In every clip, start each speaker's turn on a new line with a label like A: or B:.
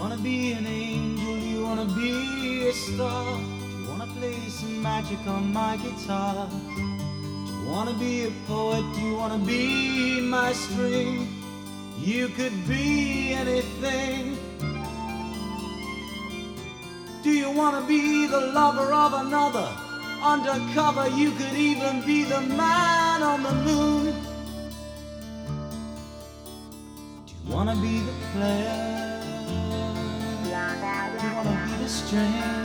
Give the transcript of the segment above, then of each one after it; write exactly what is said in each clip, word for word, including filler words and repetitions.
A: wanna be an angel? You wanna be a star? You wanna play some magic on my guitar? You wanna be a poet? You wanna be my string? You could be anything. Do you wanna be the lover of another? Undercover, you could even be the man on the moon. Do you wanna be the player? Do you wanna be the string?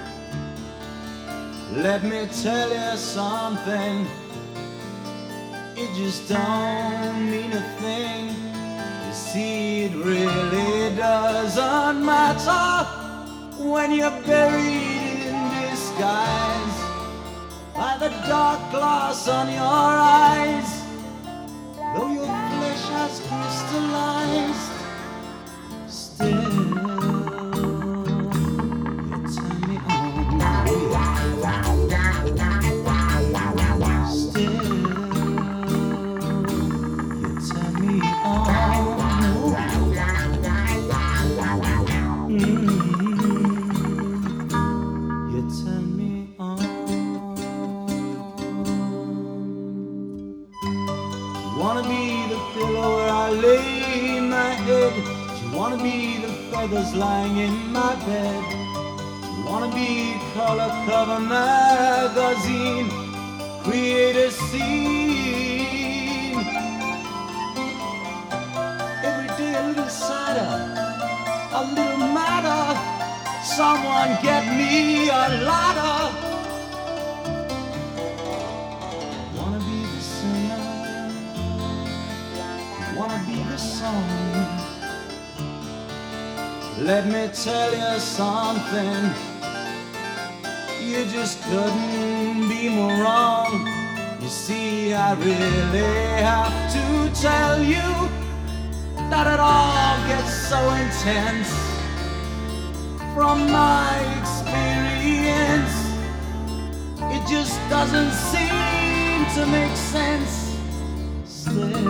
A: Let me tell you something, it just don't mean a thing. You see, it really doesn't matter when you're buried in disguise by the dark glass on your eyes. Though your flesh has crystallized, still you turn me on. Still you turn me on. Mm-hmm. You turn me on. You wanna be the pillow where I lay my head? Do you wanna be the feathers lying in my bed? Do you wanna be color cover magazine? Create a scene. Every day a little sadder, a little madder. Someone get me a ladder. Wanna be the singer, wanna be the song. Let me tell you something, you just couldn't be more wrong. You see, I really have to tell you that it all gets so intense. From my experience, it just doesn't seem to make sense. Still